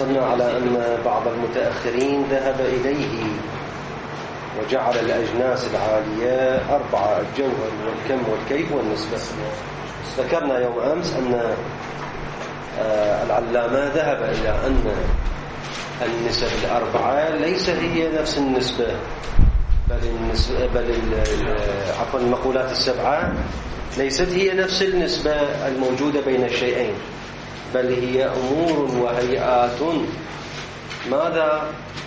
وصلنا على أن بعض المتأخرين ذهب إليه وجعل الأجناس العالية 4: الجوهر والكم والكيف والنسبة. ذكرنا يوم أمس أن العلامة ذهب إلى أن النسب 4 ليس هي نفس النسبة، عفوا المقولات 7 ليست هي نفس النسبة الموجودة بين الشيئين، بل هي أمور وهيئات ماذا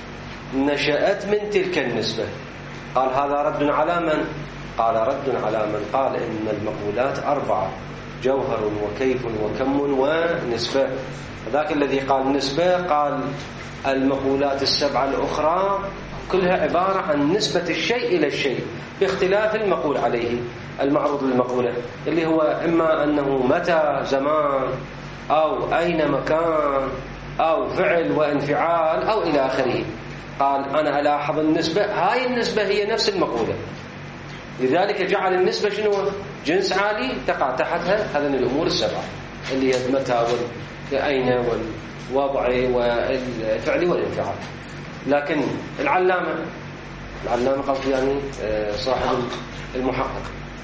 نشأت من تلك النسبة. قال هذا رد على من؟ قال رد على من قال إن المقولات 4: جوهر وكيف وكم ونسبة. ذاك الذي قال نسبة قال المقولات 7 الأخرى كلها عبارة عن نسبة الشيء إلى الشيء باختلاف المقول عليه، المعروض للمقولة، اللي هو إما أنه متى زمان أو أين مكان أو فعل وانفعال أو إلى آخره. قال أنا ألاحظ النسبة، هاي النسبة هي نفس المقولة، لذلك جعل النسبة شنو؟ جنس عالي تقع تحتها هذين الأمور 7 اللي هي متى والأين والوضع والفعل والانفعال. لكن العلامة قصدي يعني صاحب المحقق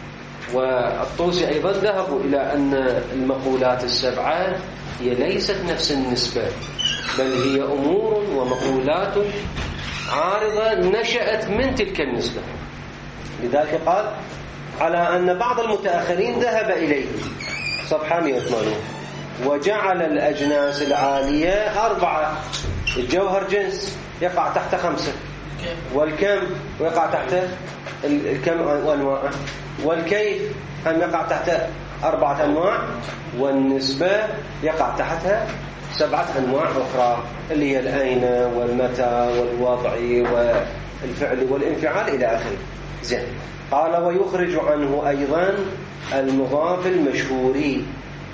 والطوسي أيضا ذهبوا إلى أن المقولات 7 هي ليست نفس النسبة، بل هي أمور ومقولات عارضة نشأت من تلك النسبة. لذلك قال على أن بعض المتأخرين ذهب إليه صفحة 180 وجعل الأجناس العالية 4: الجوهر جنس يقع تحت 5، والكم يقع تحت الكم وأنواعه، والكيف هم يقع تحت 4 أنواع، والنسبة يقع تحتها 7 أنواع أخرى اللي هي الأين والمتى والوضع والفعل والانفعال إلى آخره. زين. قال ويخرج عنه أيضا المضاف المشهوري.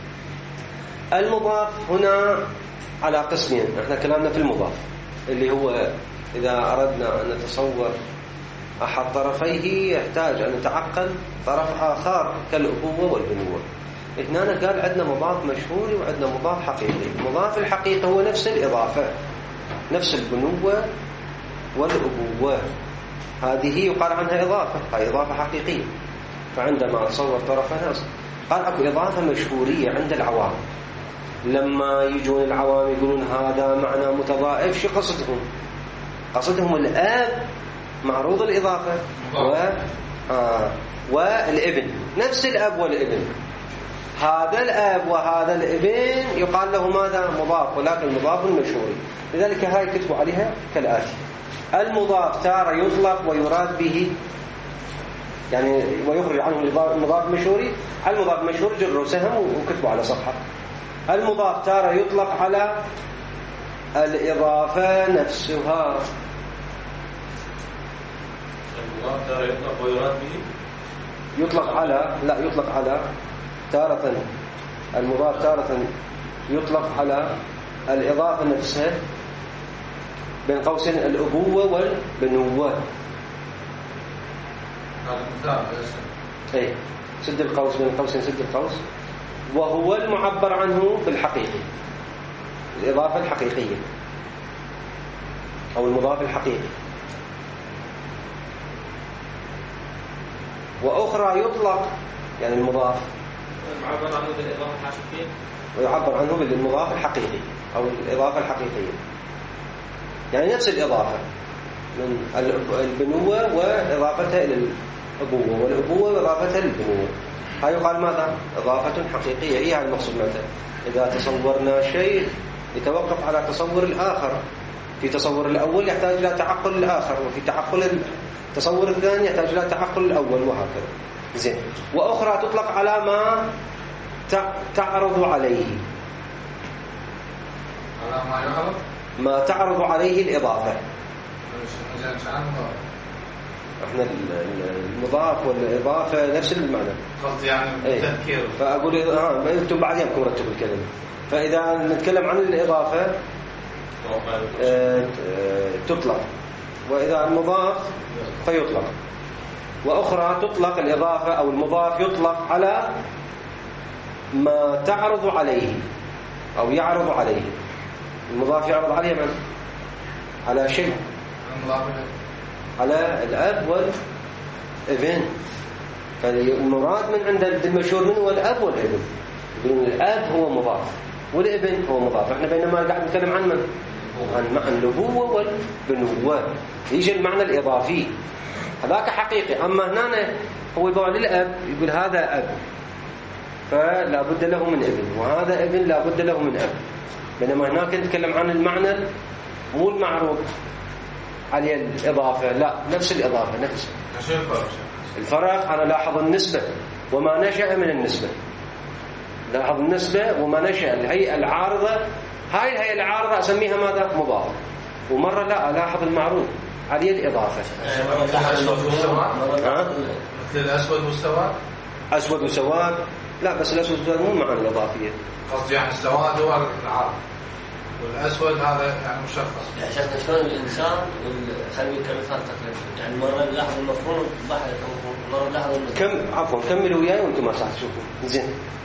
المضاف هنا على قسمين، احنا كلامنا في المضاف اللي هو إذا أردنا أن نتصور أحد طرفيه يحتاج أن نتعقل طرف آخر كالأبوة والبنوة. هنا قال عندنا مضاف مشهوري وعندنا مضاف حقيقي. المضاف الحقيقي هو نفس الإضافة، نفس البنوة والأبوة، هذه يقال عنها إضافة، هي إضافة حقيقية. فعندما أتصور طرفها قال أكو إضافة مشهورية عند العوام، لما يجون العوام يقولون هذا معنى متضائف، شو قصدهم الأب معروض الإضافة والابن، نفس الأب والابن. هذا الأب وهذا الابن يقال له ماذا؟ مضاف، ولكن مضاف مشهوري. لذلك هاي كتبوا عليها كالآتي: المضاف تارة يطلق ويراد به، يعني ويخرج عنه المضاف المشهوري. المضاف المشهور جروا سهم وكتبوا على صفحة. المضاف تارة يطلق على الإضافة نفسها. المضاف تارة يطلق ويراد به، يطلق على تارة، المضاف تارة يطلق على الإضافة نفسها، بين قوسين الأبوة والبنوة. سد القوس، بين قوسين سد القوس. وهو المعبر عنه بالحقيقي، الإضافة الحقيقية أو المضاف الحقيقي. وأخرى يطلق يعني المضاف معبر عنه بالإضافة الحقيقية، ويعبر عنه بالمضاف الحقيقي أو الإضافة الحقيقية، يعني نفس الإضافة من البنوة وإضافتها إلى الأبوة، والأبوة وإضافتها للبنوة. هاي يقال ماذا؟ إضافة حقيقية. هي المقصود متى؟ إذا تصورنا شيء يتوقف على تصور الآخر، في تصور الأول يحتاج إلى تعقل الآخر، وفي تعقل التصور الثاني يحتاج إلى تعقل الأول، وهكذا. زين. وأخرى تطلق على ما تعرض عليه، ما تعرض عليه الإضافة. احنا المضاف والإضافة نفس المعنى، قصدي يعني تذكير. فأقول انتم بعدين رتبوا الكلمة. فإذا نتكلم عن الإضافة تطلق، وإذا المضاف فيطلق. وأخرى تطلق الإضافة أو المضاف يطلق على ما تعرض عليه أو يعرض عليه. المضاف يعرض عليه من؟ على شيء، على الأب والابن. فالمراد من عند المشهور منه هو الأب والابن. الأب هو مضاف والابن هو مضاف. احنا بينما قاعد نتكلم عن من؟ عن معنى الأبوة والبنوة، يجي المعنى الإضافي هذاك حقيقي. أما هنا هو يبوع للأب، يقول هذا أب فلا بد له من ابن، وهذا ابن لا بد له من أب. بينما هناك نتكلم عن المعنى مو المعروض عليه الإضافة، لا نفس الإضافة نفس الفرق. أنا لاحظ النسبة وما نشأ من النسبة، لاحظ النسبة وما نشأ. الهيئة العارضة، هاي الهيئة العارضة أسميها ماذا؟ مضاف. ومرة لا ألاحظ المعروض عليه الإضافة. مثل الأسود والسواد. أسود وسواد لا، بس الأسود والسواد مو معنى الإضافية. قصدي يعني السواد هو العارض والأسود هذا يعني مشخص. يعني شفنا شلون الإنسان خليه كمثال تقريبا، يعني مرة نلاحظ المفهوم ضحك، مرة نلاحظ كم عفوا كملوا وياي وانتم ما صح تشوفوا زين.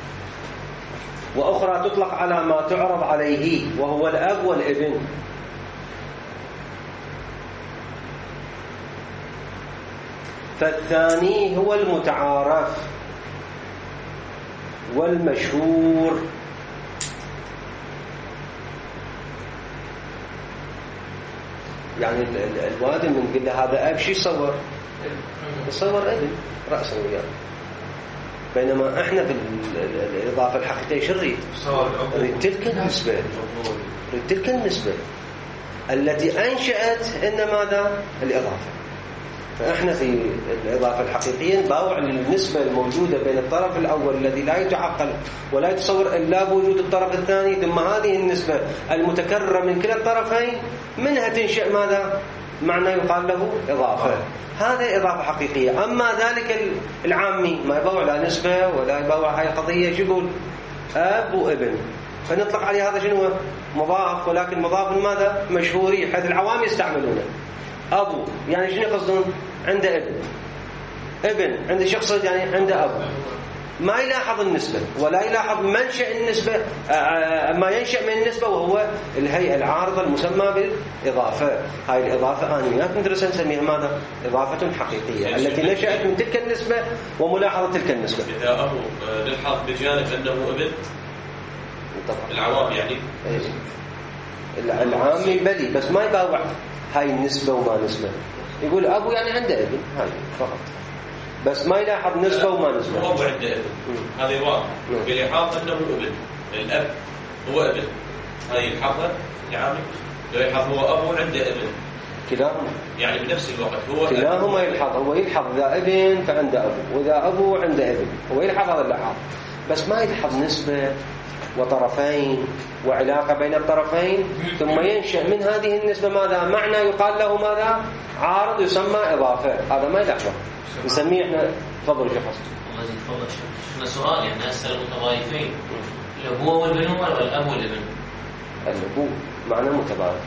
وأخرى تطلق على ما تعرض عليه وهو الأب والابن. فالثاني هو المتعارف والمشهور. يعني الوادم من قل له هذا أب، شو يصور؟ يصور ابن رأسا وياه. بينما احنا في الإضافة الحقيقية شو نريد؟ نريد تلك النسبة، نريد تلك النسبة التي أنشأت إن ماذا؟ الإضافة. فإحنا في الإضافة الحقيقية نباوع للنسبة الموجودة بين الطرف الأول الذي لا يتعقل ولا يتصور إلا بوجود الطرف الثاني، ثم هذه النسبة المتكررة من كلا الطرفين منها تنشأ ماذا؟ معنى يقال له إضافة. هذا إضافة حقيقية. أما ذلك العامي ما يباوع لا نسبة ولا يباوع هاي قضية، شو يقول؟ أب وابن، فنطلق عليه هذا شنو؟ مضاف، ولكن مضاف ماذا؟ مشهوري، حيث العوام يستعملونه. أبو يعني شنو قصدون؟ عنده ابن، ابن عند شخص يعني عنده أبو. ما يلاحظ النسبة ولا يلاحظ منشأ النسبة، ما ينشأ من النسبة وهو الهيئة العارضة المسمى بالإضافة. هاي الإضافة آنيات ندرسها نسميها ماذا؟ إضافة حقيقية التي نشأت من تلك النسبة وملاحظة تلك النسبة. إذا أبو نلحظ بجانب أنه ابن العوام يعني العامي بلي، بس ما يباوع هاي النسبة وما نسبة. يقول أبو يعني عنده ابن، هاي فقط، بس ما يلاحظ نسبة وما نسبة. هو عنده ابن، هذه واضح. بيلاحظ أنه ابن، الأب هو ابن، هذه الحظة العامي. يلاحظ هو أبو عنده ابن، كلاهما يعني بنفس الوقت هو كلاهما يلحظ. هو يلحظ إذا ابن فعنده أبو، وإذا أبو عنده ابن، هو يلحظ هذا اللحاظ، بس ما يلحظ نسبة وطرفين وعلاقة بين الطرفين. ثم ينشأ من هذه النسبة ماذا؟ معنى يقال له ماذا؟ عارض يسمى إضافة. هذا ما يلحظه، نسميه احنا. تفضل شيخ حسن. الله يتفضل. شفنا سؤال يعني هسه المتضايفين الأبوة والبنوة ولا الأب والابن؟ الأبوة معنى متضايف،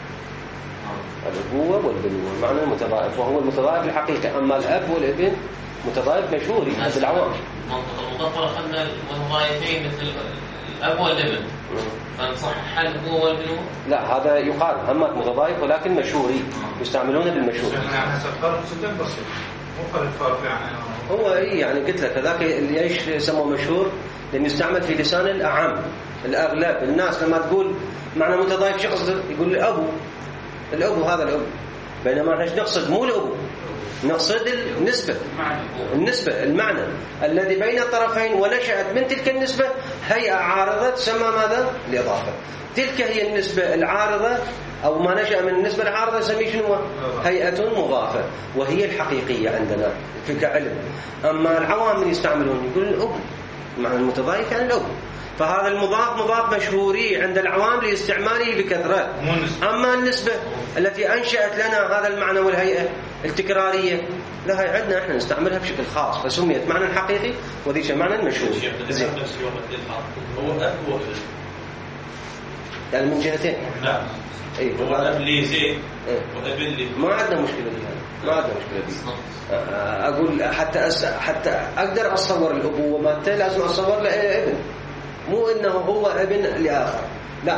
الأبوة والبنوة معنى متضايف، وهو المتضايف الحقيقي. أما الأب والابن متضايف مشهوري هذا العوام. منطقة المضطرة أخذنا المتضايفين مثل الأب والابن، فنصحح الأبوة والبنوة؟ لا، هذا يقال همات متضايف ولكن مشهوري، يستعملونه بالمشهور. يعني هسه الفرق جدا بسيط، مو فرق يعني. هو يعني قلت لك هذاك اللي ايش يسموه مشهور، لأنه يستعمل في لسان الأعم الأغلب الناس. لما تقول معنى متضايف شخص يقول الأبو هذا الأبو، بينما احنا نقصد مو الأبو، نقصد النسبة المعنى الذي بين الطرفين، ونشأت من تلك النسبة هيئة عارضة تسمى ماذا؟ الإضافة. تلك هي النسبة العارضة أو ما نشأ من النسبة العارضة نسميه شنو؟ هيئة مضافة، وهي الحقيقية عندنا في كعلم. أما العوام من يستعملون يقول الأب، معنى المتضايف يعني الأب. فهذا المضاف مضاف مشهوري عند العوام لاستعماله بكثرة. أما النسبة التي أنشأت لنا هذا المعنى والهيئة التكرارية، لا هي عندنا احنا نستعملها بشكل خاص، فسميت معنى حقيقي وذيك معنى مشهور. زين. هو أب وابن يعني من جهتين. نعم. هو أب لي زين وابن لي. ما عندنا مشكلة بهذا، ما عندنا مشكلة بهذا. أقول حتى أقدر أتصور الأبوة مالته لازم أتصور له ابن، مو إنه هو ابن لآخر، لا،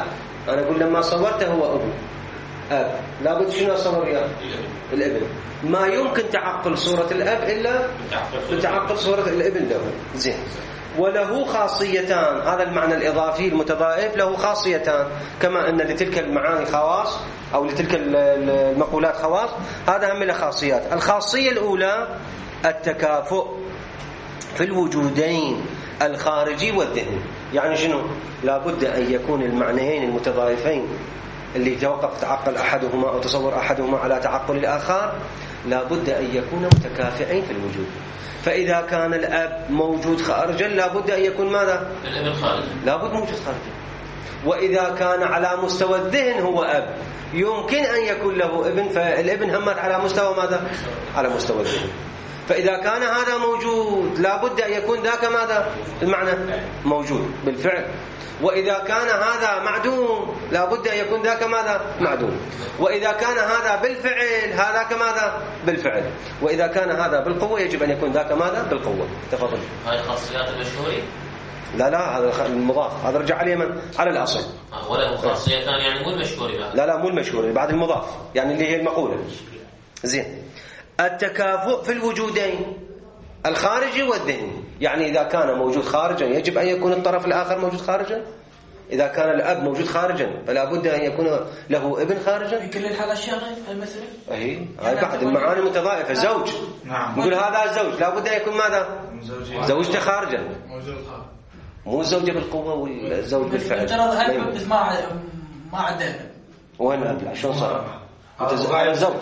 أنا أقول لما صورته هو أب لابد شنو أصور إياه؟ الابن. ما يمكن تعقل صورة الأب إلا بتعقل صورة الابن له. زين. وله خاصيتان، هذا المعنى الإضافي المتضائف له خاصيتان، كما أن لتلك المعاني خواص أو لتلك المقولات خواص، هذا هم له خاصيات. الخاصية الأولى التكافؤ في الوجودين الخارجي والذهني. يعني شنو؟ لابد أن يكون المعنيين المتضائفين اللي يتوقف تعقل أحدهما أو تصور أحدهما على تعقل الآخر لابد أن يكونوا متكافئين في الوجود. فإذا كان الأب موجود خارجا لابد أن يكون ماذا؟ الابن خارجا. لابد موجود خارجا. وإذا كان على مستوى الذهن هو أب يمكن أن يكون له ابن، فالابن همت على مستوى ماذا؟ على مستوى الذهن. فإذا كان هذا موجود لابد أن يكون ذاك ماذا؟ المعنى موجود بالفعل. وإذا كان هذا معدوم لابد أن يكون ذاك ماذا؟ معدوم. وإذا كان هذا بالفعل هذاك ماذا؟ بالفعل. وإذا كان هذا بالقوة يجب أن يكون ذاك ماذا؟ بالقوة. تفضل. هاي خاصيات المشهورة؟ لا هذا المضاف، هذا رجع عليه من؟ على الأصل. ولا خاصية ثانية يعني مو المشهورة؟ لا مو المشهورة، بعد المضاف يعني اللي هي المقولة. زين. التكافؤ في الوجودين الخارجي والذهني، يعني إذا كان موجود خارجا يجب أن يكون الطرف الآخر موجود خارجا. إذا كان الأب موجود خارجا فلا بد أن يكون له ابن خارجا. في كل هذا الشيء المثل هاي بعد المعاني المتضائفة. زوج، نقول هذا زوج لا بد أن يكون ماذا؟ زوجته خارجا، مو الزوجة بالقوة والزوج بالفعل. بس ما عنده. وين الأب؟ شو صار؟ زوج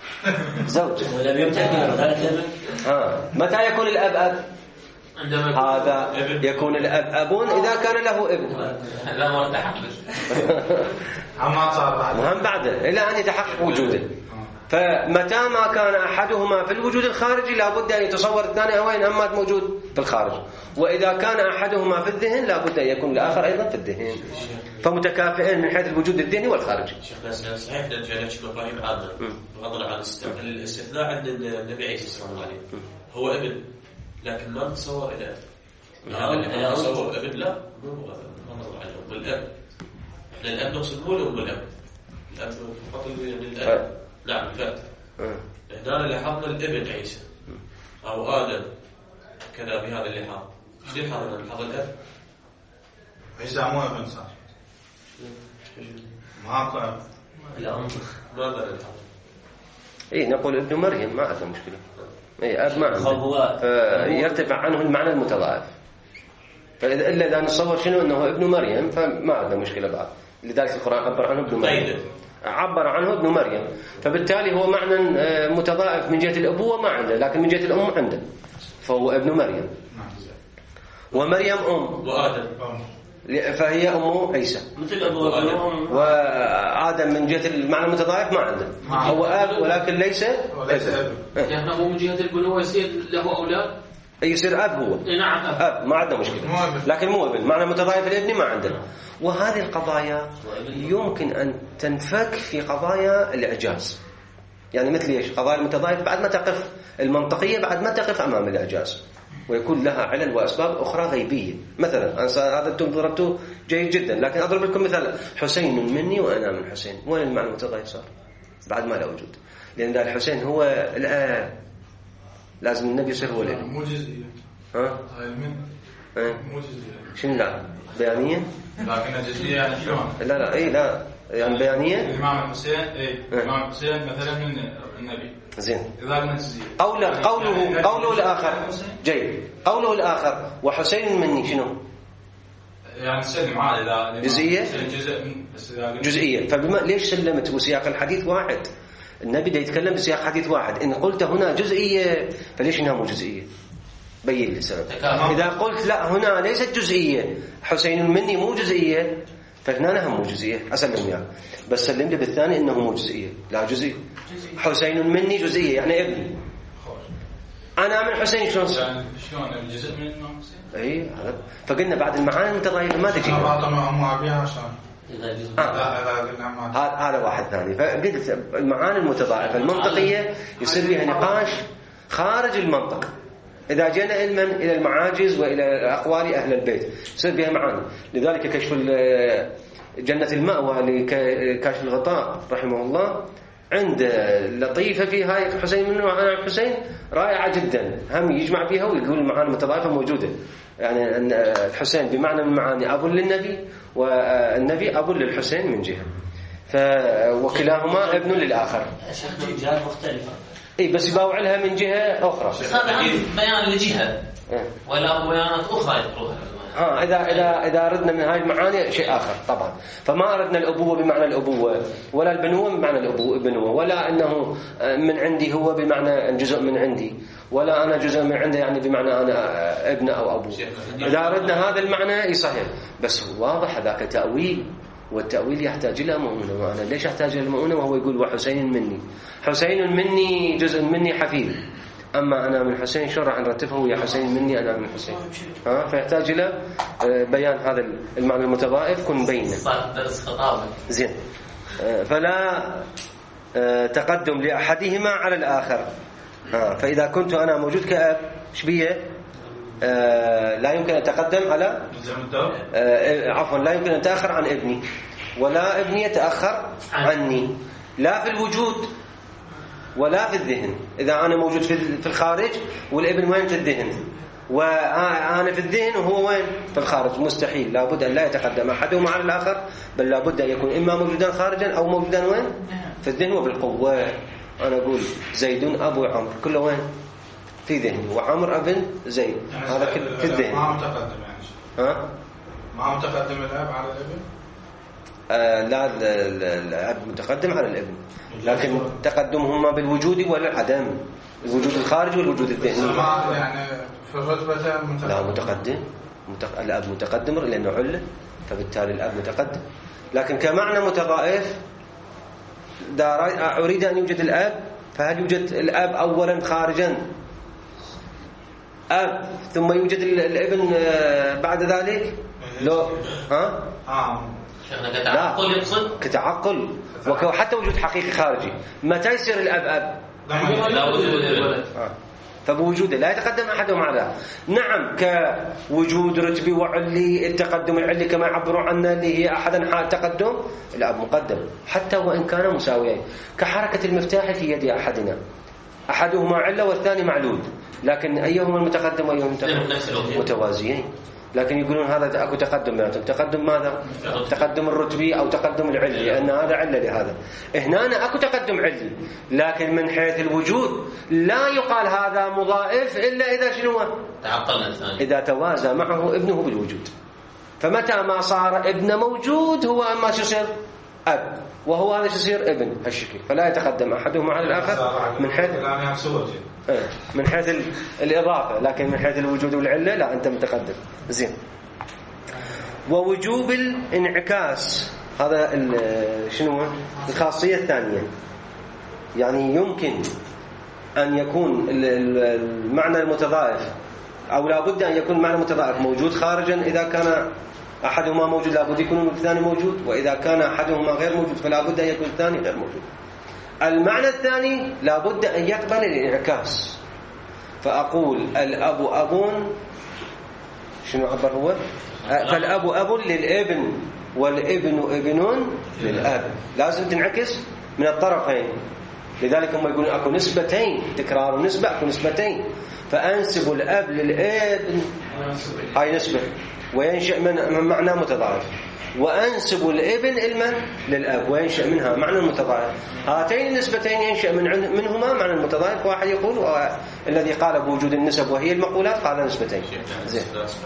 متى يكون الأب أب؟ هذا يكون الأب أبون إذا كان له ابن. لا ما تحقق مهم بعده إلى أن يتحقق وجوده. فمتى ما كان أحدهما في الوجود الخارجي لابد أن يتصور الثاني وين همات موجود في الخارج. وإذا كان أحدهما في الذهن لابد أن يكون الآخر أيضا في الذهن. فمتكافئين من حيث الوجود الذهني والخارجي. شيخنا صحيح نرجع لك إبراهيم عادة بغض عن الاستثناء عند النبي عيسى صلى الله عليه هو ابن، لكن ما نتصور إلى يعني نتصور ابن لا مو نظر عنه والأب. إحنا الأب نقصد مو الأم والأب، الأب فقط الأب. نعم فات. هنا لاحظنا الابن عيسى أو آدم كذا بهذا اللحاظ. شو لاحظنا؟ لاحظ الأب عيسى مو ابن صار ما ماذا نلاحظ؟ نقول ابن مريم ما عنده مشكلة. أب ما عنده يرتفع عنه المعنى المتضاعف. فإلا إذا نتصور شنو أنه ابن مريم فما عنده مشكلة بعد. لذلك القرآن عبر عنه ابن مريم. عبر عنه ابن مريم، فبالتالي هو معنى متضاعف من جهة الأبوة ما عنده، لكن من جهة الأم عنده، فهو ابن مريم. ومريم وآدم فهي أم عيسى مثل أبو وأم. وآدم من جهة المعنى المتضاعف ما عنده، هو أب ولكن ليس ابن. يعني هو من جهة البنوة يصير له أولاد، يصير أب هو. نعم أب ما عنده مشكلة، لكن مو ابن. معنى متضاعف الابن ما عنده. وهذه القضايا يمكن أن تنفك في قضايا الإعجاز. يعني مثل إيش؟ قضايا المتضاعف بعد ما تقف المنطقية بعد ما تقف أمام الإعجاز، ويكون لها علل وأسباب أخرى غيبية. مثلا هذا أنتم ضربتوه جيد جدا، لكن أضرب لكم مثال. حسين مني وأنا من حسين، وين المعنى المتضاعف صار؟ بعد ما لا وجود، لأن الحسين هو الآب، لازم النبي يصير هو الابن. مو جزئية. ها؟ مو جزئية. شنو لا؟ بيانية؟ لكن جزئية يعني شلون؟ لا لا يعني بيانية. الإمام الحسين الإمام الحسين مثلا من النبي. زين. إذا كان جزئية. أو لا قوله الآخر جيد. قوله الآخر وحسين مني شنو؟ يعني تسلم عادي إذا جزئية. جزئية. فبما ليش سلمت وسياق الحديث واحد؟ النبي ده يتكلم بسياق حديث واحد. إن قلت هنا جزئية فليش إنها مو جزئية؟ بين لي السبب. إذا قلت لا هنا ليست جزئية، حسين مني مو جزئية، فهنا مو جزئية أسلم إياه. بس سلم لي بالثاني إنه مو جزئية. لا جزئية. حسين مني جزئية يعني ابني. أنا من حسين شلون صار؟ يعني شلون الجزء من الإمام حسين؟ إيه هذا. فقلنا بعد المعاني المتضايقة ما تجي. هذا واحد ثاني. فقلت المعاني المتضاعفة المنطقية يصير بها نقاش خارج المنطق. إذا جينا علما إلى المعاجز وإلى أقوال أهل البيت يصير بها معاني. لذلك كشف جنة المأوى لكاشف الغطاء رحمه الله عند لطيفة في هاي حسين من حسين رائعة جدا، هم يجمع فيها ويقول المعاني متضايفة موجودة. يعني أن الحسين بمعنى من معاني أب للنبي، والنبي أب للحسين من جهة، وكلاهما ابن للآخر. جهات مختلفة. إيه بس يباوع لها من جهة أخرى. هذا بيان لجهة ولا بيانات أخرى يذكرها. إذا أردنا من هاي المعاني شيء آخر طبعا. فما أردنا الأبوة بمعنى الأبوة، ولا البنوة بمعنى البنوة، ولا أنه من عندي هو بمعنى جزء من عندي، ولا أنا جزء من عندي يعني بمعنى أنا ابن أو أبوه. إذا أردنا هذا المعنى يصحيح، بس واضح ذاك تأويل، والتأويل يحتاج إلى مؤونة. وأنا ليش أحتاج إلى المؤونة وهو يقول وحسين مني؟ حسين مني جزء مني حفيد، أما أنا من حسين شو راح نرتبه ويا حسين مني أنا من حسين. فيحتاج إلى بيان هذا المعنى المتضائف كن بينه. درس خطابة. زين. فلا تقدم لأحدهما على الآخر. فإذا كنت أنا موجود كأب شبيه لا يمكن أن أتقدم على عفوا لا يمكن أن أتأخر عن ابني، ولا ابني يتأخر عني، لا في الوجود ولا في الذهن. إذا أنا موجود في الخارج والابن وين في الذهن، وأنا في الذهن وهو وين في الخارج، مستحيل. لابد أن لا يتقدم أحدهما على الآخر، بل لابد أن يكون إما موجودا خارجا أو موجودا وين في الذهن وبالقوة. أنا أقول زيد أبو عمرو كله وين في ذهني، وعمر ابن زيد هذا في الذهن. ما متقدم يعني ما متقدم الأب على الابن. لا الأب متقدم على الابن، لكن تقدمهما بالوجود والعدم، الوجود الخارجي والوجود الذهني. يعني في الرتبة لا متقدم. الأب متقدم لأنه علة، فبالتالي الأب متقدم. لكن كمعنى متضائف أريد أن يوجد الأب، فهل يوجد الأب أولا خارجا أب ثم يوجد الابن بعد ذلك؟ لو كتعقل يقصد كتعقل وحتى وجود حقيقي خارجي. متى يصير الأب لا وجود الولد فبوجوده لا يتقدم أحدهم على. نعم كوجود رتبي وعلي، التقدم العلي كما يعبرون عنه اللي هي أحدا حال تقدم، الأب مقدم حتى وإن كان مساويين، كحركة المفتاح في يد أحدنا، أحدهما علة والثاني معلول، لكن أيهما المتقدم وأيهما متوازيين. لكن يقولون هذا أكو تقدم بيناتهم. تقدم ماذا؟ تقدم الرتبي أو تقدم العلي، لأن هذا علة لهذا. هنا أكو تقدم علي، لكن من حيث الوجود لا يقال هذا مضائف إلا إذا شنو؟ تعقلنا الثاني، إذا توازى معه ابنه بالوجود. فمتى ما صار ابن موجود هو أما شو يصير أب، وهو هذا يصير ابن هالشكل، فلا يتقدم أحدهما على الآخر من حيث الإضافة، لكن من حيث الوجود والعلة لا، أنت متقدم. زين. ووجوب الانعكاس، هذا شنو الخاصية الثانية. يعني يمكن أن يكون المعنى المتضائف، أو لا بد أن يكون المعنى المتضائف موجود خارجا. إذا كان أحدهما موجود لا بد يكون الثاني موجود، وإذا كان أحدهما غير موجود فلا بد أن يكون الثاني غير موجود. المعنى الثاني لا بد أن يقبل الانعكاس. فأقول الأب أب، شنو عبر هو؟ فالأب أب للابن والابن ابن للأب، لازم تنعكس من الطرفين. لذلك هم يقولون أكو نسبتين، تكرار نسبة، أكو نسبتين. فأنسب الأب للابن، هاي نسبة وينشأ من معنى متضاعف، وأنسب الابن علما للأب وينشأ منها معنى متضاعف. هاتين النسبتين ينشأ منهما معنى متضاعف. واحد يقول الذي قال بوجود النسب وهي المقولات قال نسبتين. زين.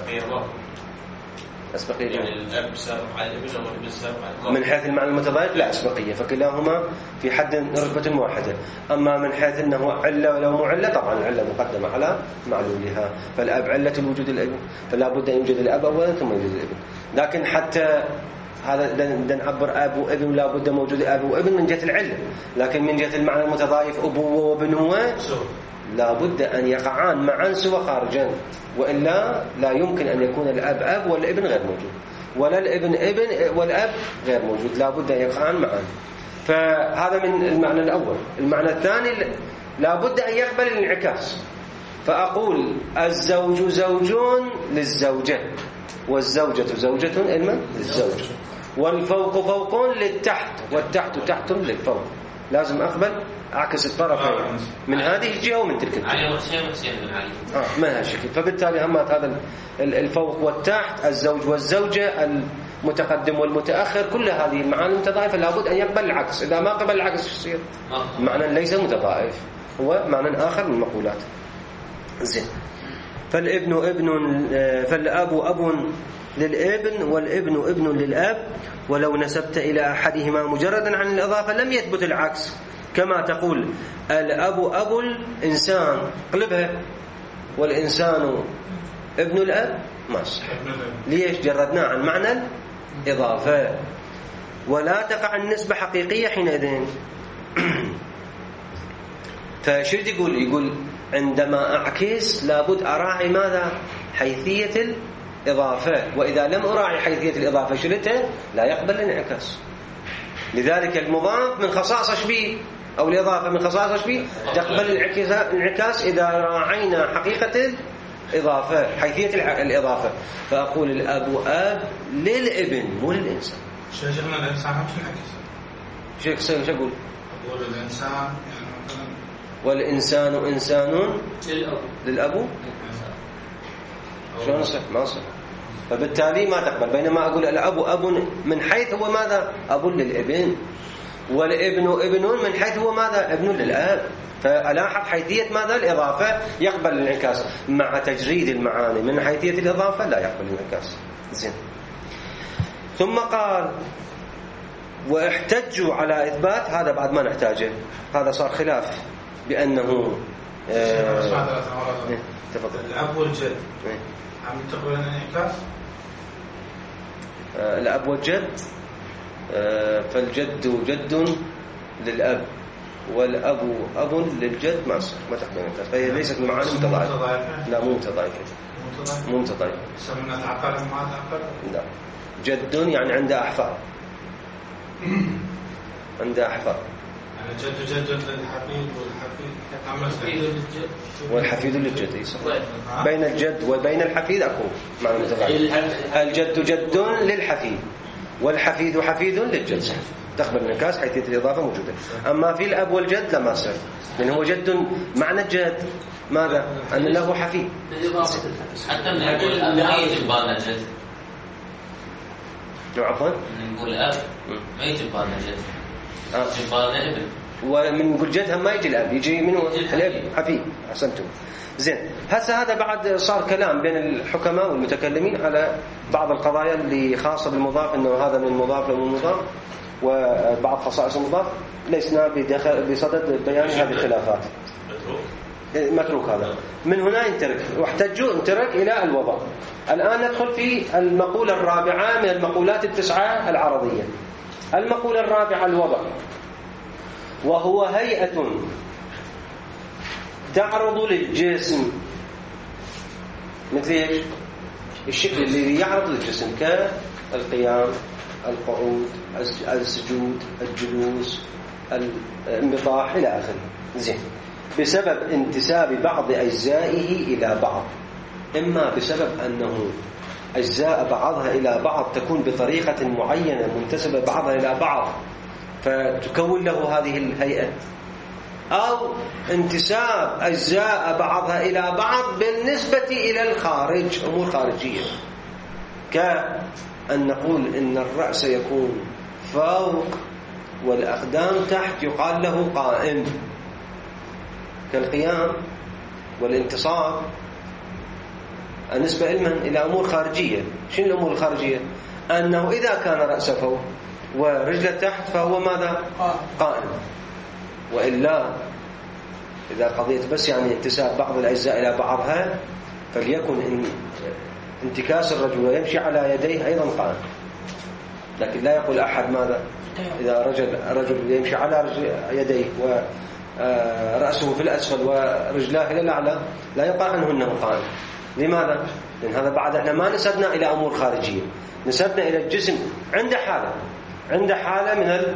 أسبقية يعني الأب سابق على الابن أو الابن سابق على من حيث المعنى المتضاعف لا أسبقية، فكلاهما في حد رتبة واحدة. أما من حيث أنه علة ولو مو علة، طبعا العلة مقدمة على معلولها. فالأب علة الوجود الابن، فلا بد أن يوجد الأب أولا ثم يوجد الابن. لكن حتى هذا نعبر أب وابن لا بد موجود أب وابن من جهة العلة، لكن من جهة المعنى المتضاعف أبوة وبنوة لا بد أن يقعان معا سوى خارجا، وإلا لا يمكن أن يكون الأب أب والابن غير موجود، ولا الابن ابن والأب غير موجود، لا بد أن يقعان معا. فهذا من المعنى الأول. المعنى الثاني لا بد أن يقبل الانعكاس. فأقول الزوج زوج للزوجة، والزوجة زوجة للزوج، والفوق فوق للتحت، والتحت تحت للفوق. لازم أقبل أعكس الطرفين من هذه الجهة ومن تلك الجهة. علي وحسين من علي. ما هي شكل. فبالتالي همات هذا الفوق والتحت، الزوج والزوجة، المتقدم والمتأخر، كل هذه المعاني متضايفة، لابد أن يقبل العكس. إذا ما قبل العكس يصير معنى ليس متضايف، هو معنى آخر من المقولات. زين. فالابن ابن، فالأب أب للابن، والابن ابن للأب، ولو نسبت إلى أحدهما مجردا عن الإضافة لم يثبت العكس، كما تقول الأب أب الإنسان، قلبها والإنسان ابن الأب، ما صح. ليش؟ جردناه عن معنى الإضافة، ولا تقع النسبة حقيقية حينئذ. فشرد يقول عندما أعكس لابد أراعي ماذا؟ حيثية الإضافة، وإذا لم أراعي حيثية الإضافة شلتها لا يقبل الانعكاس. لذلك المضاف من خصائص شبيه، أو الإضافة من خصائص شبيه تقبل الانعكاس إذا راعينا حقيقة الإضافة، حيثية الإضافة. فأقول الأب أب للابن مو للإنسان. شيخنا الإنسان هم تنعكس. شو أقول؟ أقول الإنسان يعني مثلا والإنسان إنسان للأب. شلون صح؟ ما صح. فبالتالي ما تقبل. بينما أقول الأب أب من حيث هو ماذا؟ أب للابن، والابن ابن من حيث هو ماذا؟ ابن للأب. فألاحظ حيثية ماذا؟ الإضافة يقبل الانعكاس، مع تجريد المعاني من حيثية الإضافة لا يقبل الانعكاس. زين. ثم قال واحتجوا على إثبات، هذا بعد ما نحتاجه، هذا صار خلاف بأنه تفضل. الأب والجد عم يتقبلون الانعكاس؟ الأب والجد، فالجد جد للأب، والأب أب للجد، ما صح، ما تقبل الانعكاس. فهي ليست معاني متضايفة. لا مو متضايفة. مو متضايفة. يسمونها تعقل ما تعقل؟ لا. جد يعني عنده أحفاد. عنده أحفاد. يعني جد للحفيد والحفيد للجد. بين الجد وبين الحفيد أكو معنى متضايف. الجد جد للحفيد، والحفيد حفيد للجد، تقبل الانعكاس حيثية الإضافة موجودة. أما في الأب والجد لما صار، لأن هو جد معنى الجد ماذا؟ أن له حفيد. حتى نقول الأب ما يجب بالنا جد. عفوا؟ نقول الأب ما يجب بالنا جد، يجب بالنا ابن. ومن نقول جد هم ما يجي الأب، يجي منه الأب حفيد. أحسنتم. زين. هسه هذا بعد صار كلام بين الحكماء والمتكلمين على بعض القضايا اللي خاصة بالمضاف، إنه هذا من المضاف لمن المضاف، وبعض خصائص المضاف لسنا بصدد بيان هذه الخلافات. متروك هذا. من هنا ينترك، واحتجوا انترك إلى الوضع. الآن ندخل في المقولة الرابعة من المقولات التسعة العرضية. المقولة الرابعة الوضع، وهو هيئة تعرض للجسم، مثل ايش؟ الشكل اللي يعرض للجسم، كالقيام، القعود، السجود، الجلوس، الانبطاح إلى آخره. زين. بسبب انتساب بعض أجزائه إلى بعض، إما بسبب أنه أجزاء بعضها إلى بعض تكون بطريقة معينة منتسبة بعضها إلى بعض فتكون له هذه الهيئة، أو انتساب أجزاء بعضها إلى بعض بالنسبة إلى الخارج، أمور خارجية، كأن نقول إن الرأس يكون فوق والأقدام تحت، يقال له قائم، كالقيام والانتصاب. النسبة علما إلى أمور خارجية. شنو الأمور الخارجية؟ أنه إذا كان رأسه فوق ورجله تحت فهو ماذا؟ قائم. وإلا إذا قضيت بس يعني انتساب بعض الأجزاء إلى بعضها، فليكن انتكاس الرجل ويمشي على يديه أيضا قائم. لكن لا يقول أحد ماذا؟ إذا رجل يمشي على يديه ورأسه في الأسفل ورجلاه إلى الأعلى لا يقال عنه أنه قائم. لماذا؟ لأن هذا بعد احنا ما نسبنا إلى أمور خارجية، نسبنا إلى الجسم عند حالة من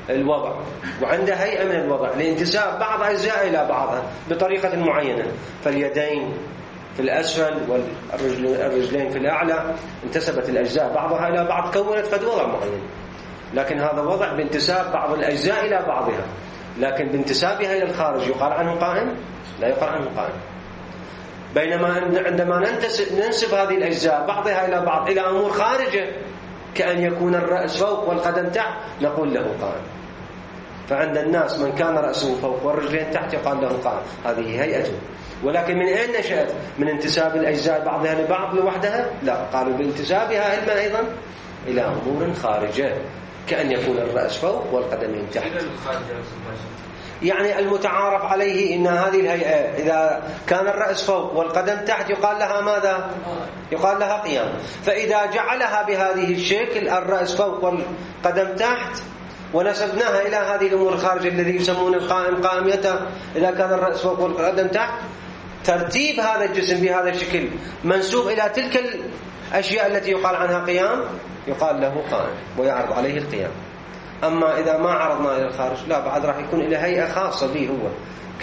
الوضع، وعنده هيئة من الوضع لانتساب بعض أجزاء إلى بعضها بطريقة معينة. فاليدين في الأسفل والرجلين في الأعلى انتسبت الأجزاء بعضها إلى بعض، كونت فد وضع معين. لكن هذا وضع بانتساب بعض الأجزاء إلى بعضها، لكن بانتسابها إلى الخارج يقال عنه قائم؟ لا يقال عنه قائم. بينما عندما ننسب هذه الأجزاء بعضها إلى بعض إلى أمور خارجة كأن يكون الرأس فوق والقدم تحت نقول له قائم. فعند الناس من كان رأسه فوق والرجلين تحت يقال له قائم، هذه هيئته. ولكن من أين نشأت؟ من انتساب الأجزاء بعضها لبعض لوحدها؟ لا، قالوا بانتسابها علما أيضا إلى أمور خارجة كأن يكون الرأس فوق والقدمين تحت. يعني المتعارف عليه إن هذه الهيئة إذا كان الرأس فوق والقدم تحت يقال لها ماذا؟ يقال لها قيام. فإذا جعلها بهذه الشكل الرأس فوق والقدم تحت ونسبناها إلى هذه الأمور الخارجية الذي يسمون القائم قائميته، إذا كان الرأس فوق والقدم تحت، ترتيب هذا الجسم بهذا الشكل منسوب إلى تلك الأشياء التي يقال عنها قيام يقال له قائم ويعرض عليه القيام. أما إذا ما عرضنا إلى الخارج لا، بعد راح يكون إلى هيئة خاصة به هو،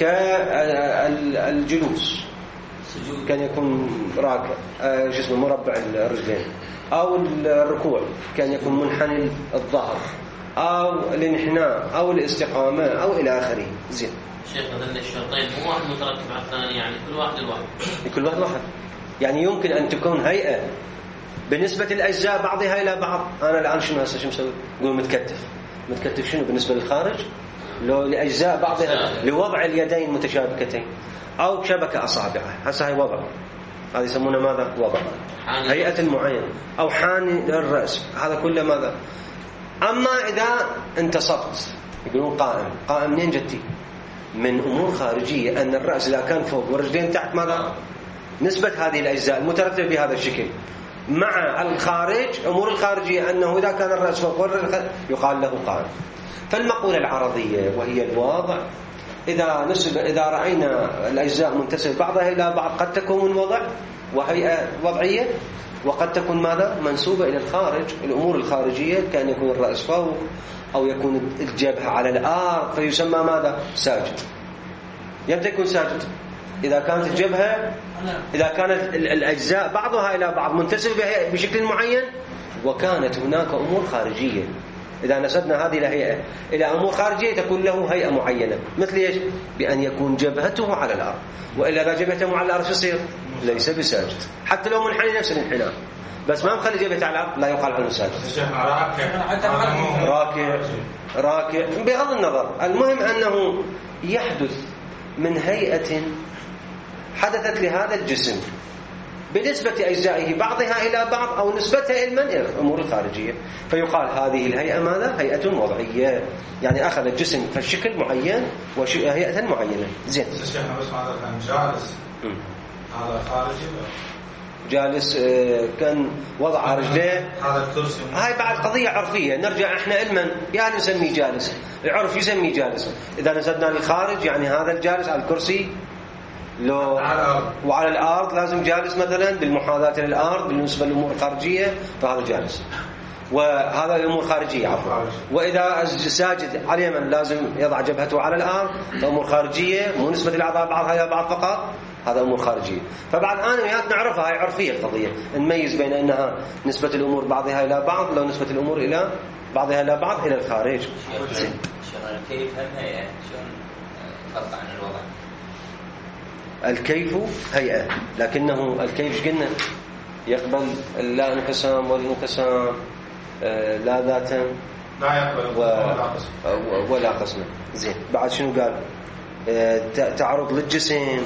كالجلوس كان يكون راكع جسم مربع الرجلين، أو الركوع كان يكون منحني الظهر، أو الانحناء أو الاستقامة أو إلى آخره. زين شيخ، هذين الشرطين مو واحد مترتب على الثاني، يعني كل واحد لوحده. كل واحد واحد، يعني يمكن أن تكون هيئة بالنسبة للأجزاء بعضها إلى بعض. أنا الآن شنو هسه شو مسوي؟ نقول متكتف شنو بالنسبة للخارج؟ لو لأجزاء بعضها لوضع اليدين متشابكتين أو شبكة أصابعه، هسه هاي وضع، هذا يسمونه ماذا؟ وضع هيئة معينة، أو حاني الرأس، هذا كله ماذا؟ أما إذا انتصبت يقولون قائم منين جتي؟ من أمور خارجية، أن الرأس إذا كان فوق والرجلين تحت ماذا؟ نسبة هذه الأجزاء المترتبة بهذا الشكل مع الخارج، أمور الخارجية، أنه إذا كان الرأس فوق والرجلين يقال له قائم. فالمقولة العرضية وهي الواضع، إذا رأينا الأجزاء منتسبة بعضها إلى بعض قد تكون وضع وهيئة وضعية، وقد تكون ماذا؟ منسوبة إلى الخارج، الأمور الخارجية، كان يكون الرأس فوق أو يكون الجبهة على الأرض فيسمى ماذا؟ ساجد. يمتى يكون ساجد؟ إذا كانت الجبهة، إذا كانت الأجزاء بعضها إلى بعض منتسبة بشكل معين وكانت هناك أمور خارجية، إذا نسبنا هذه الهيئة إلى أمور خارجية تكون له هيئة معينة. مثل إيش؟ بأن يكون جبهته على الأرض، وإلا إذا جبهته على الأرض يصير ليس بساجد، حتى لو منحني نفس الانحناء، بس ما مخلي جبهته على الأرض لا يقال عنه ساجد. راكع بغض النظر، المهم أنه يحدث من هيئة حدثت لهذا الجسم بنسبة أجزائه بعضها إلى بعض أو نسبتها إلى الأمور الخارجية، فيقال هذه الهيئة ماذا؟ هيئة وضعية، يعني أخذ الجسم في شكل معين وهيئة معينة. زين. جالس هذا خارجي، جالس كان وضع رجليه، هذا الكرسي، هاي بعد قضية عرفية. نرجع احنا علما يعني نسميه جالس، العرف يسميه جالس. إذا نزلنا للخارج يعني هذا الجالس على الكرسي لو وعلى الأرض لازم جالس مثلا بالمحاذاة للأرض بالنسبة للأمور الخارجية، فهذا جالس، وهذا الأمور الخارجية عفوا. وإذا ساجد على اليمن لازم يضع جبهته على الأرض، فأمور خارجية مو نسبة الأعضاء بعضها إلى بعض فقط، هذا أمور خارجية. فبعد أنا وياك نعرفها، هاي عرفية القضية، نميز بين أنها نسبة الأمور بعضها إلى بعض، لو نسبة الأمور إلى بعضها إلى بعض إلى الخارج. زين. كيف هيئة شلون فرق عن الوضع؟ الكيف هيئة، لكنه الكيف قلنا يقبل لا انقسام والانقسام لا ذاتا لا يقبل ولا قسمة. زين. بعد شنو قال؟ تعرض للجسم،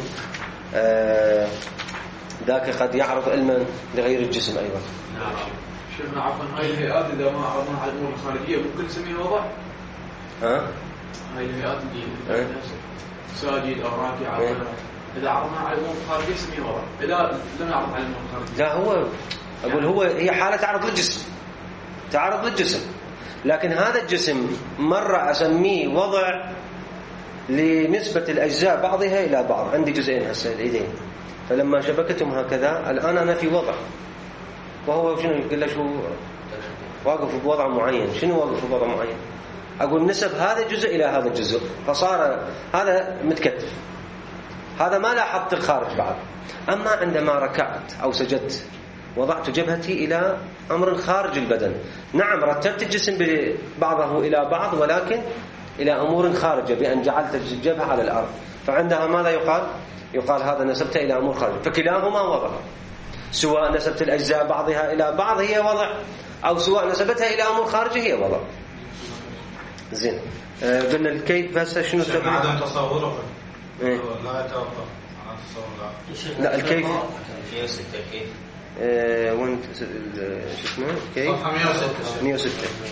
ذاك قد يعرض علما لغير الجسم أيضا. نعم. شفنا عفوا هاي الهيئات إذا ما عرضنا على الأمور الخارجية ممكن نسميها وضع؟ هاي الهيئات اللي ساجد أو راكع، إذا عرضنا على الأمور الخارجية نسميها وضع، إذا لم نعرض على الأمور الخارجية لا، هو أقول هي حالة تعرض للجسم، تعرض للجسم، لكن هذا الجسم مرة أسميه وضع لنسبة الأجزاء بعضها إلى بعض. عندي جزئين هسه الإيدين، فلما شبكتهم هكذا الآن أنا في وضع، وهو شنو يقول له شو واقف بوضع معين. شنو واقف بوضع معين؟ أقول نسب هذا الجزء إلى هذا الجزء، فصار هذا متكتف، هذا ما لاحظت الخارج بعد. أما عندما ركعت أو سجدت وضعت جبهتي إلى أمر خارج البدن، نعم رتبت الجسم بعضه إلى بعض، ولكن إلى أمور خارجة بأن جعلت الجبهة على الأرض، فعندها ماذا يقال؟ يقال هذا نسبت إلى أمور خارجة، فكلاهما وضع، سواء نسبت الأجزاء بعضها إلى بعض هي وضع، أو سواء نسبتها إلى أمور خارجة هي وضع. زين، قلنا الكيف بس شنو سبب؟ عدم تصوره لا يتوقف على تصور. لا الكيف كيف وين شو اسمه كيف 106.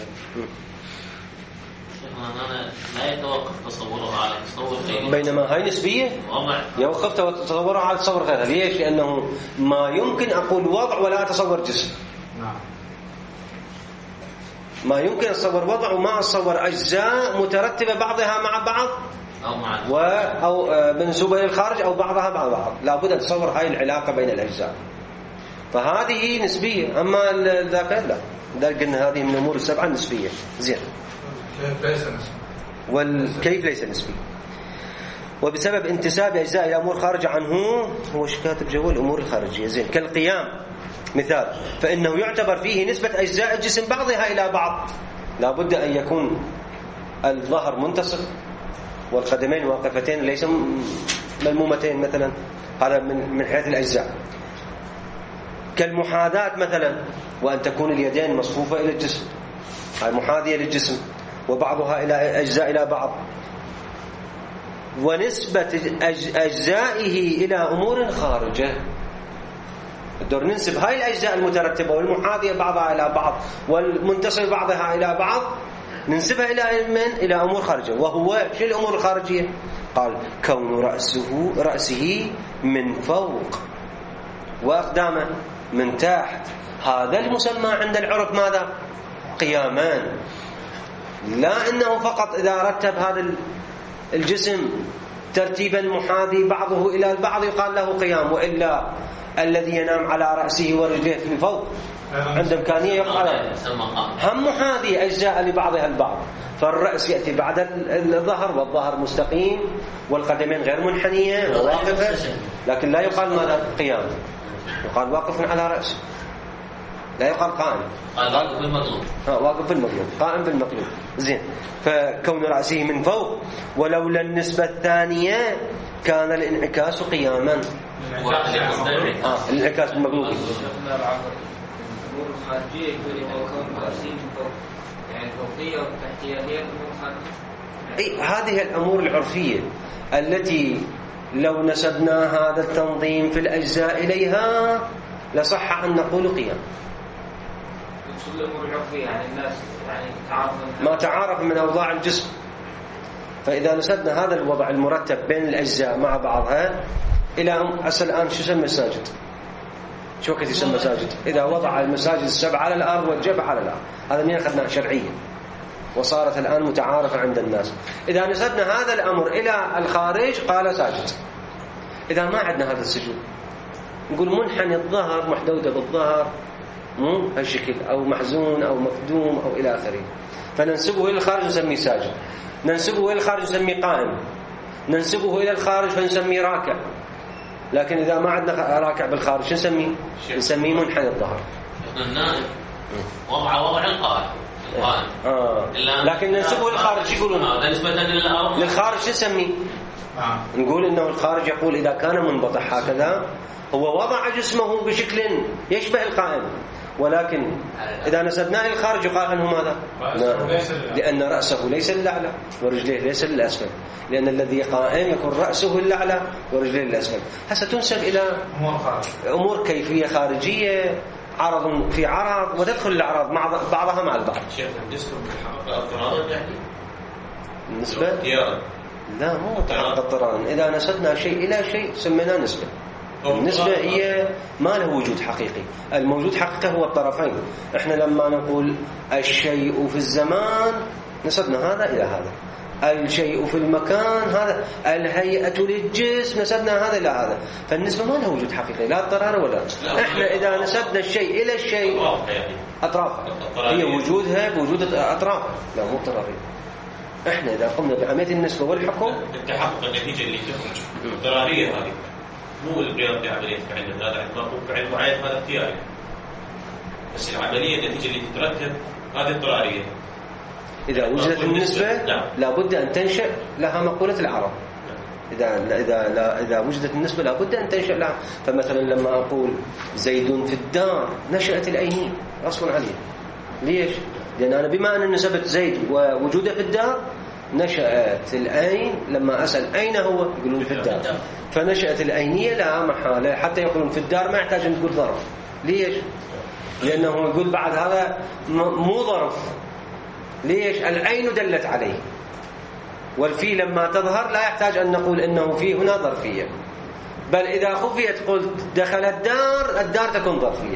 أنا لا يتوقف تصورها على تصور غيره، بينما هاي نسبية يوقف تصورها على تصور غيرها. ليش؟ لأنه ما يمكن أقول وضع ولا أتصور جسم. ما يمكن أتصور وضع وما أتصور أجزاء مترتبة بعضها مع بعض أو منسوبة للخارج أو بعضها مع بعض، لابد أن تصور هاي العلاقة بين الأجزاء، فهذه نسبية. أما ذاك لا، قلنا هذه من الأمور السبعة النسبية. زين، والكيف ليس نسبي، وبسبب انتساب أجزاء إلى أمور خارجة عنه. هو كاتب جوا الأمور الخارجية. زين، كالقيام مثال، فإنه يعتبر فيه نسبة أجزاء الجسم بعضها إلى بعض، لابد أن يكون الظهر منتصف والقدمين واقفتين ليس ملمومتين مثلا، هذا من حيث الأجزاء. كالمحاذاة مثلا، وأن تكون اليدين مصفوفة إلى الجسم، هاي محاذية للجسم وبعضها إلى أجزاء إلى بعض. ونسبة أجزائه إلى أمور خارجة، الدور ننسب هاي الأجزاء المترتبة والمحاذية بعضها إلى بعض والمنتصف بعضها إلى بعض، ننسبها إلى من؟ إلى أمور خارجة. وهو شو الأمور الخارجية؟ قال كون رأسه من فوق وأقدامه من تحت، هذا المسمى عند العرف ماذا؟ قيامان. لا إنه فقط إذا رتب هذا الجسم ترتيبا محاذي بعضه إلى البعض يقال له قيام، وإلا الذي ينام على رأسه ورجليه في فوق عند إمكانية يقال هم محاذي أجزاء لبعضها البعض، فالرأس يأتي بعد الظهر والظهر مستقيم والقدمين غير منحنية وواقفة، لكن لا يقال ماذا؟ قيام، يقال واقف على رأسه، لا يقال قائم. واقف بالمطلوب. واقف بالمطلوب، قائم بالمطلوب. زين، فكون رأسه من فوق. ولولا النسبة الثانية كان الانعكاس قياما. الانعكاس المقلوب. الأمور الخارجية يقول إذا كون رأسه من فوق، يعني الفوقية والتحتية هي الأمور الخارجية. هذه الأمور العرفية التي لو نسبنا هذا التنظيم في الأجزاء إليها لصح أن نقول قيام. الأمور العرفية يعني الناس يعني ما تعارف من أوضاع الجسم، فإذا نسبنا هذا الوضع المرتب بين الأجزاء مع بعضها إلى أصل الآن شو يسمى الساجد؟ شو وقت يسمى ساجد؟ إذا وضع المساجد السبع على الأرض والجبهة على الأرض، هذا من أخذنا شرعيا وصارت الآن متعارفة عند الناس. إذا نسبنا هذا الأمر إلى الخارج قال ساجد. إذا ما عندنا هذا السجود نقول منحني الظهر، محدودة بالظهر، مو هالشكل، أو محزون أو مقدوم أو إلى آخره، فننسبه إلى الخارج نسميه ساجد، ننسبه إلى الخارج نسميه قائم، ننسبه إلى الخارج فنسميه راكع. لكن إذا ما عندنا راكع بالخارج شو نسميه؟ نسميه منحني الظهر. النائب وضع القائم. لكن ننسبه للخارج يقولون للخارج شو نسميه؟ نقول إنه الخارج يقول إذا كان منبطح هكذا هو وضع جسمه بشكل يشبه القائم، ولكن إذا نسبناه للخارج يقال عنه ماذا؟ لأن رأسه ليس للأعلى ورجليه ليس للأسفل، لأن الذي قائم يكون رأسه للأعلى ورجليه للأسفل. هسه تنسب إلى أمور كيفية خارجية، عرض في عرض، وتدخل الأعراض مع بعضها مع البعض. بالنسبة للقرآن يعني بالنسبة لا مو متحقق القرآن. إذا نسبنا شيء إلى شيء سميناه نسبة. النسبة هي ما له وجود حقيقي، الموجود حقيقة هو الطرفين. إحنا لما نقول الشيء في الزمان نسبنا هذا إلى هذا، الشيء في المكان هذا، الهيئة للجسم نسبنا هذا إلى هذا، فالنسبة ما له وجود حقيقي لا اضطرار ولا. إحنا إذا نسبنا الشيء إلى الشيء أطراف، هي وجودها بوجود أطراف، لا مو اضطراري. احنا اذا قمنا بعمليه النسبه والحكم تحقق النتيجه اللي تخرج الضراريه هذه، مو القيام بعمليه فعل، هذا مفهوم فعل معين، هذا اختياري، بس العمليه النتيجه اللي تترتب هذه الضراريه. اذا وجدت النسبه لابد ان تنشا لها مقوله العرب. إذا وجدت النسبة لابد أن تنشأ لها. فمثلا لما أقول زيد في الدار نشأت العين غصبا عليه. ليش؟ لأن أنا بما أن نسبت زيد ووجوده في الدار نشأت العين. لما أسأل أين هو يقولون في الدار، فنشأت العينية لا محالة. حتى يقولون في الدار ما يحتاج أن تقول ظرف. ليش؟ لأنه يقول بعد هذا مو ظرف. ليش؟ العين دلت عليه، والفي لما تظهر لا يحتاج أن نقول إنه في هنا ظرفية، بل إذا خفيت قلت دخل الدار تكون ظرفية.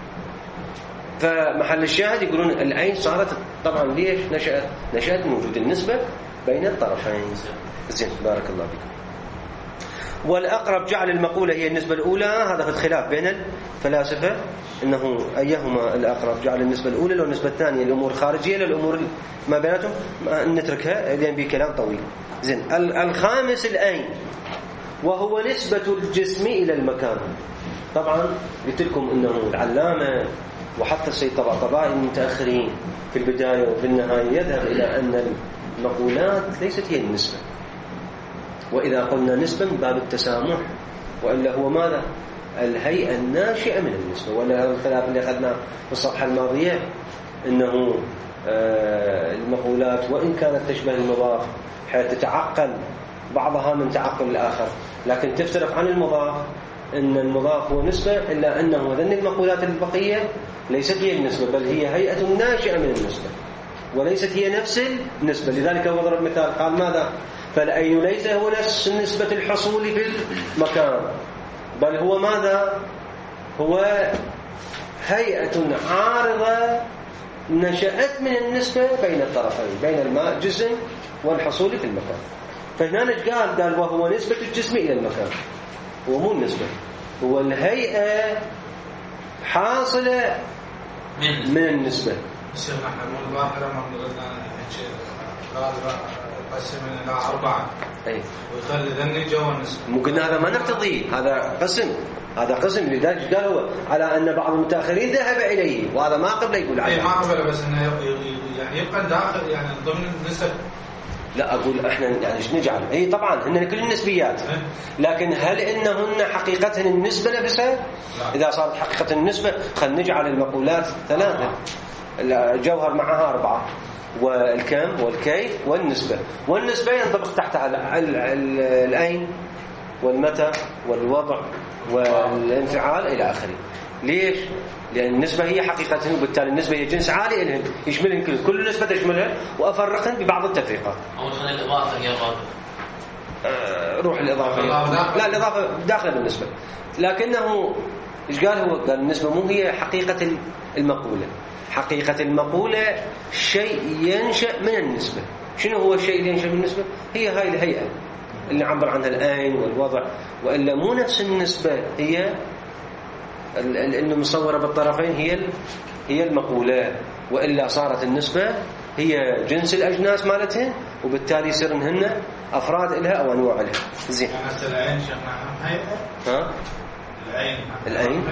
فمحل الشاهد يقولون العين صارت طبعا. ليش؟ نشأت من وجود النسبة بين الطرفين. زين، بارك الله فيكم. والأقرب جعل المقولة هي النسبة الأولى. هذا في الخلاف بين الفلاسفة إنه أيهما الأقرب، جعل النسبة الأولى لو النسبة الثانية الأمور الخارجية للأمور ما بيناتهم. نتركها لأن به كلام طويل. زين، الخامس العين، وهو نسبة الجسم إلى المكان. طبعا قلت لكم إنه العلامة وحتى السيد طباطبائي المتأخرين في البداية وفي النهاية يذهب إلى أن المقولات ليست هي النسبة. وإذا قلنا نسبة من باب التسامح، وإلا هو ماذا؟ الهيئة الناشئة من النسبة. ولا الخلاف اللي أخذنا في الصفحة الماضية إنه المقولات وإن كانت تشبه المضاف حيث تتعقل بعضها من تعقل الآخر، لكن تفترق عن المضاف إن المضاف هو نسبة، إلا أنه ذن المقولات البقية ليست هي النسبة، بل هي هيئة ناشئة من النسبة وليست هي نفس النسبة. لذلك هو ضرب مثال قال ماذا؟ فالعين ليس هو نفس نسبة الحصول في المكان، بل هو ماذا؟ هو هيئة عارضة نشأت من النسبة بين الطرفين، بين الماء جسم والحصول في المكان. فهنا قال وهو نسبة الجسم إلى المكان. هو مو النسبة، هو الهيئة حاصلة من النسبة. الشيخ نحن نقول ظاهرة ما قال قسمنا إلى 4 ويخلي ذني جوا النسبة. ممكن هذا ما نقتضيه، هذا قسم. لذلك قال هو على أن بعض المتأخرين ذهب إليه، وهذا ما قبل يقول عليه. ما قبل، بس إنه يعني يبقى داخل يعني ضمن النسب. لا أقول إحنا يعني إيش نجعل؟ إيه طبعا هن كل النسبيات، لكن هل إنهن حقيقتهن النسبة نفسها؟ إذا صارت حقيقة النسبة خلينا نجعل المقولات 3، الجوهر معها 4، والكم والكيف والنسبة. والنسبة ينطبق تحتها الأين والمتى والوضع والانفعال إلى آخره. ليش؟ لأن النسبة هي حقيقتها، وبالتالي النسبة هي جنس عالي إلهن يشملهن كل نسبة تشملها، وأفرقهن ببعض التفريقات. أول خلي الإضافة هي الرابط. روح الإضافة. لا، الإضافة داخلة بالنسبة، لكنه إيش قال هو؟ قال النسبة مو هي حقيقة المقولة. حقيقة المقولة شيء ينشأ من النسبة. شنو هو الشيء اللي ينشأ من النسبة؟ هي هاي الهيئة اللي عبر عنها الآين والوضع، وإلا مو نفس النسبة. هي اللي مصورة بالطرفين هي المقولة، وإلا صارت النسبة هي جنس الأجناس مالتهن، وبالتالي يصيرن هن أفراد إلها أو أنواع لها. زين. العين شيخنا هيئة. العين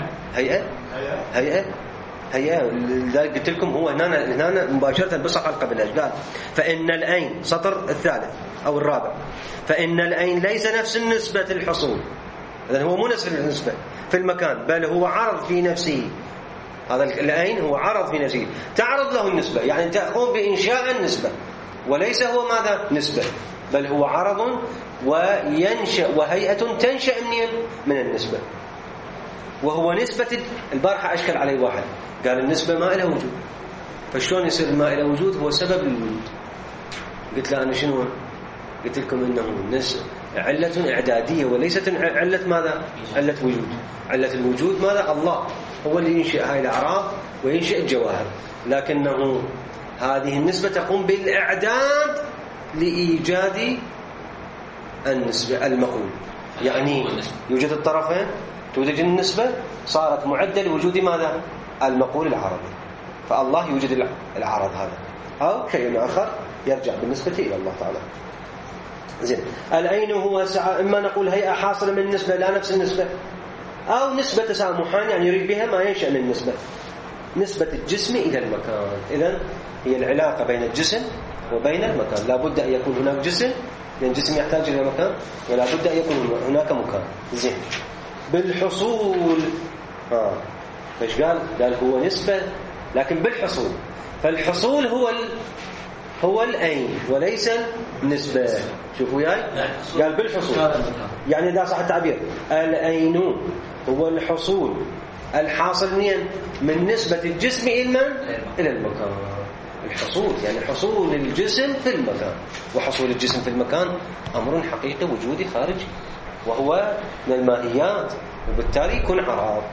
هيئة. لذلك قلت لكم هو هنا مباشرة بالصفحة قبلها قال فإن العين سطر الثالث أو الرابع، فإن العين ليس نفس النسبة الحصول. إذن هو مو نفس النسبة في المكان، بل هو عرض في نفسه. هذا العين هو عرض في نفسه، تعرض له النسبة، يعني تقوم بإنشاء النسبة، وليس هو ماذا؟ نسبة، بل هو عرض وينشأ وهيئة تنشأ من النسبة. وهو نسبة البارحة أشكل عليه واحد قال النسبة ما إلها وجود، فشلون يصير ما إلها وجود؟ هو سبب الوجود. قلت له أنا شنو؟ قلت لكم إنه علة إعدادية وليست علة ماذا؟ علة وجود. علة الوجود ماذا؟ الله هو اللي ينشئ هاي الأعراض وينشئ الجواهر، لكنه هذه النسبة تقوم بالإعداد لإيجاد النسبة المقول. يعني يوجد الطرفين، توجد النسبة، صارت معدة لوجود ماذا؟ المقول العربي. فالله يوجد العرض هذا، أو شيء آخر يرجع بالنسبة إلى الله تعالى. زين، العين هو سعة، إما نقول هيئة حاصلة من النسبة لا نفس النسبة، أو نسبة تسامحان، يعني يريد بها ما ينشأ من النسبة، نسبة الجسم إلى المكان. إذن هي العلاقة بين الجسم وبين المكان، لا بد أن يكون هناك جسم، لأن الجسم يحتاج إلى مكان، ولا بد أن يكون هناك مكان. زين، بالحصول فايش قال هو نسبة لكن بالحصول، فالحصول هو العين وليس النسبة. شوفوا وياي، قال بالحصول، يعني إذا صح التعبير العين هو الحصول الحاصل من نسبة الجسم إلى المكان. الحصول يعني حصول الجسم في المكان، وحصول الجسم في المكان أمر حقيقي وجودي خارجي، وهو من الماهيات، وبالتالي يكون عرض.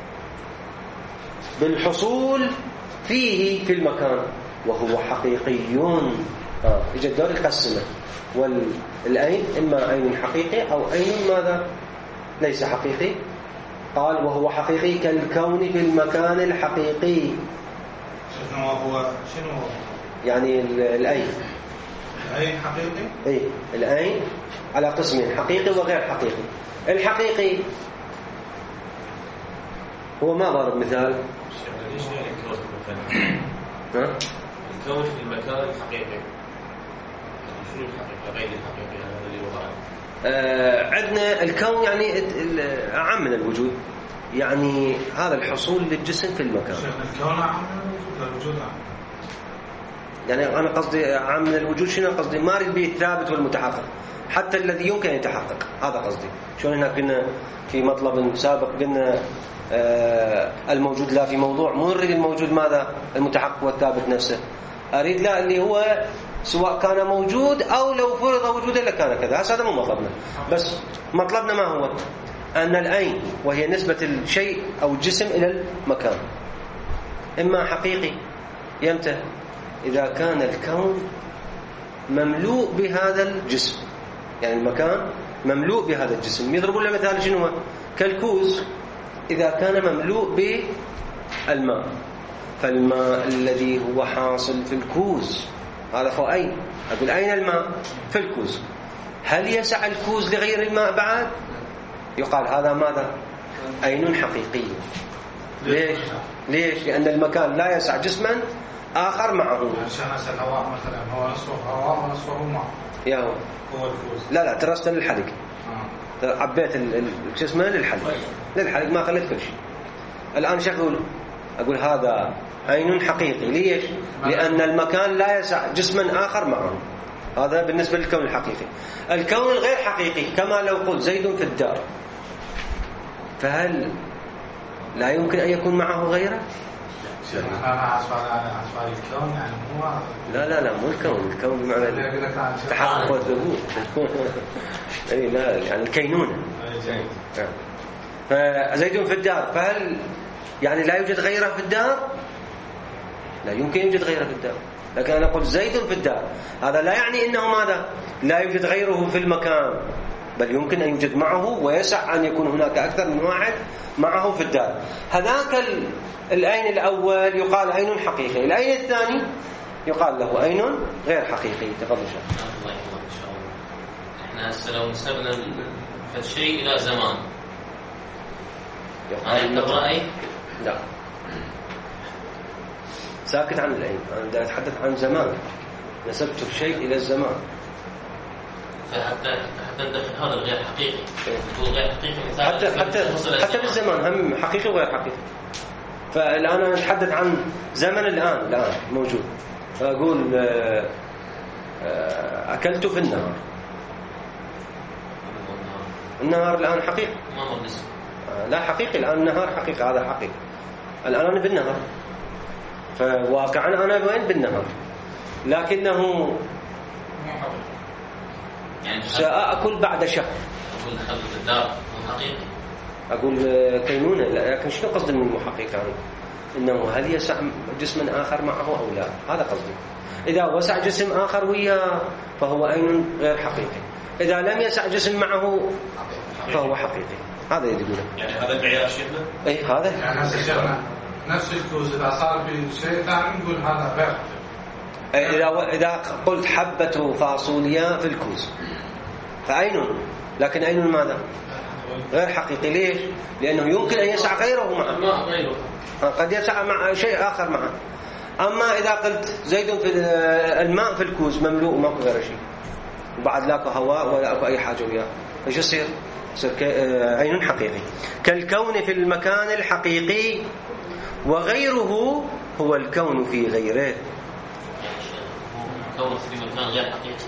بالحصول فيه في المكان وهو حقيقي. يجي الدور القسمة، والعين إما عين حقيقي أو عين ماذا ليس حقيقي. قال وهو حقيقي كالكون في المكان الحقيقي. شنو هو يعني العين حقيقي؟ اي العين على قسمين، حقيقي وغير حقيقي. الحقيقي هو ما ضرب مثال. ليش يعني الكون في المكان؟ الكون في المكان الحقيقي شنو الحقيقة غير الحقيقي؟ هذا اللي وضعه. عندنا الكون يعني أعم من الوجود، يعني هذا الحصول للجسم في المكان. الكون أعم من الوجود يعني أنا قصدي عام من الوجود، شنو قصدي؟ ما أريد به الثابت والمتحقق، حتى الذي يمكن يتحقق، هذا قصدي. شلون هنا قلنا في مطلب سابق، قلنا الموجود لا في موضوع، مو نريد الموجود ماذا المتحقق والثابت نفسه، أريد لا اللي هو سواء كان موجود أو لو فرض وجوده لكان كذا. هذا مو مطلبنا، بس مطلبنا ما هو؟ أن العين وهي نسبة الشيء أو الجسم إلى المكان إما حقيقي يمتى إذا كان الكون مملوء بهذا الجسم، يعني المكان مملوء بهذا الجسم. يضربون له مثال شنو؟ كالكوز إذا كان مملوء بالماء، فالماء الذي هو حاصل في الكوز هذا هو أين. أقول أين الماء؟ في الكوز. هل يسع الكوز لغير الماء بعد؟ يقال هذا ماذا؟ عين حقيقي. ليش؟ لأن المكان لا يسع جسما آخر معه. عشان هسه الهواء مثلا هو نصفه هواء ونصفه ماء. يا هو الكوز. لا ترست للحلق. عبيت الجسم للحلق ما خليت كل شيء. الآن شو أقول هذا عين حقيقي. ليش؟ لأن المكان لا يسع جسما آخر معه. هذا بالنسبة للكون الحقيقي. الكون الغير حقيقي كما لو قلت زيد في الدار، فهل لا يمكن أن يكون معه غيره؟ أنا أسفل الكون يعني مو لا مو الكون بمعنى تحقق والثبوت. أي لا يعني الكينونة. فزيد في الدار، فهل يعني لا يوجد غيره في الدار؟ لا يمكن يوجد غيره في الدار، لكن أنا أقول زيد في الدار، هذا لا يعني إنه ماذا؟ لا يوجد غيره في المكان، بل يمكن أن يوجد معه، ويسع أن يكون هناك أكثر من واحد معه في الدار. هذاك العين الأول يقال عين حقيقي، العين الثاني يقال له عين غير حقيقي. تفضل شيخ. الله يحفظك إن شاء الله. إحنا هسه لو نسبنا الشيء إلى زمان، هل رأي؟ لا، ساكت عن العين، أنا أتحدث عن زمان، نسبت الشيء إلى الزمان. فحتى ندخل هذا الغير حقيقي، هو غير حقيقي حتى بالزمان هم حقيقي وغير حقيقي. فالآن أنا أتحدث عن زمن الآن موجود، فأقول أكلت في النهار الآن حقيقي. ما هو النسبة؟ لا حقيقي الآن، النهار حقيقي، هذا حقيقي. الآن أنا بالنهار، فواقعا أنا وين بالنهار، لكنه يعني سأأكل بعد شهر. أقول دخلت الدار مو حقيقي. أقول كينونة، لكن شنو قصدي من المحقق يعني؟ إنه هل يسع جسم آخر معه أو لا؟ هذا قصدي. إذا وسع جسم آخر وياه فهو عين غير حقيقي، إذا لم يسع جسم معه فهو حقيقي. هذا يقوله. يعني هذا المعيار شيخنا؟ إيه هذا. يعني هسه شيخنا نفس الكوز إذا صار في شيء ثاني نقول هذا غير حقيقي. إذا قلت حبة فاصوليا في الكوز فعين، لكن عين ماذا؟ غير حقيقي. ليش؟ لأنه يمكن أن يسع غيره معه، قد يسع مع شيء آخر معه. أما إذا قلت زيد في الماء في الكوز مملوء ماكو غير شيء وبعد لاكو هواء ولا أكو أي حاجة وياه، إيش يصير؟ يصير عين حقيقي. كالكون في المكان الحقيقي وغيره هو الكون في غيره. الكون في مكان غير حقيقي.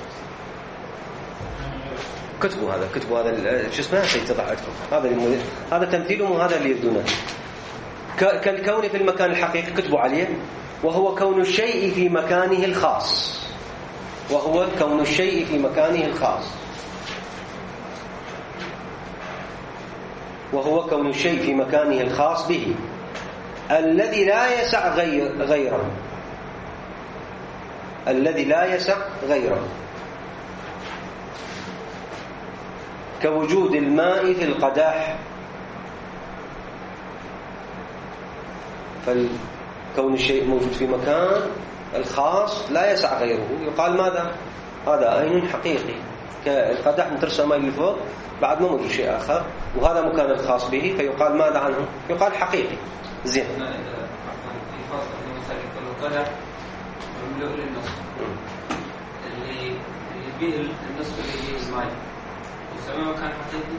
كتبوا هذا شو اسمه شيء تضع عندكم، هذا تمثيلهم وهذا اللي يردونه. كالكون في المكان الحقيقي كتبوا عليه، وهو كون الشيء في مكانه الخاص، وهو كون الشيء في مكانه الخاص، وهو كون الشيء في مكانه الخاص به الذي لا يسع غيره، الذي لا يسع غيره، كوجود الماء في القدح. فكون الشيء موجود في مكان الخاص لا يسع غيره يقال ماذا؟ هذا عين حقيقي. كالقدح نترسم ماء اللي فوق بعد ما موجود شيء آخر وهذا مكان الخاص به فيقال ماذا عنه؟ يقال حقيقي. زين. القدح مملوء للنصف اللي به النصف اللي هي الماء يسمى مكان حقيقي.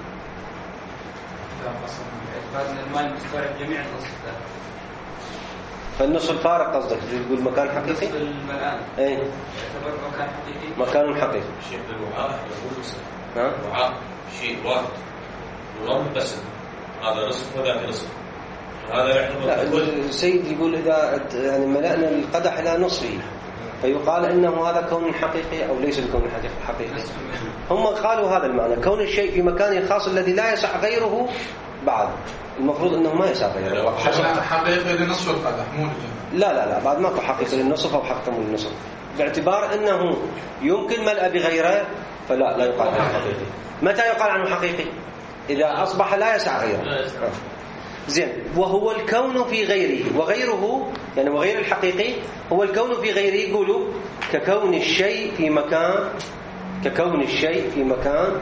إثبات أن الماء مستوعب جميع النصف ده. فالنصف الفارق قصدك تقول مكان حقيقي؟ نصف الملآن. إيه. يعتبر مكان حقيقي. مكان حقيقي. شيء بالوعاء يقول نصف. ها؟ وعاء شيء واحد. ورم بس هذا نصف وذاك نصف. هذا يعتبر. لا السيد يقول إذا يعني ملأنا القدح إلى نصفه فيقال إنه هذا كون حقيقي أو ليس الكون حقيقي. هم قالوا هذا المعنى، كون الشيء في مكانه الخاص الذي لا يسع غيره. بعد المفروض انه ما يسع غيره. حقيقي لنصف القدح مو لا بعد ماكو حقيقي للنصف او حقيقي للنصف، باعتبار انه يمكن ملأ بغيره فلا يقال عنه حقيقي. متى يقال عنه حقيقي؟ اذا اصبح لا يسع غيره. زين. وهو الكون في غيره، وغيره يعني وغير الحقيقي هو الكون في غيره. يقولوا ككون الشيء في مكان، ككون الشيء في مكان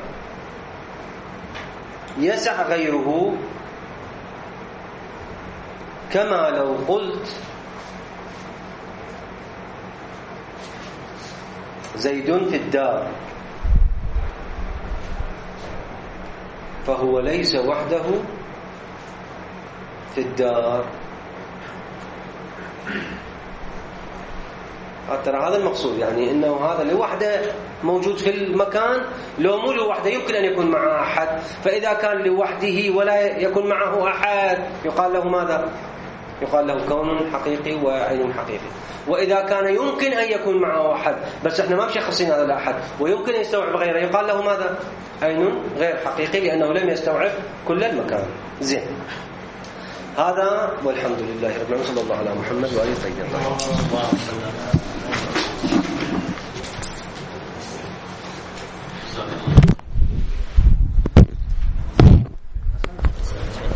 يسع غيره، كما لو قلت زيد في الدار فهو ليس وحده في الدار. ترى هذا المقصود، يعني انه هذا لوحده موجود في المكان، لو مو لوحده يمكن ان يكون معه احد، فاذا كان لوحده ولا يكون معه احد يقال له ماذا؟ يقال له كون حقيقي وعين حقيقي. واذا كان يمكن ان يكون معه احد بس احنا ما مشخصين هذا الاحد ويمكن ان يستوعب غيره يقال له ماذا؟ عين غير حقيقي لانه لم يستوعب كل المكان. زين. هذا والحمد لله رب العالمين. صلى الله على محمد وآله الطيبين.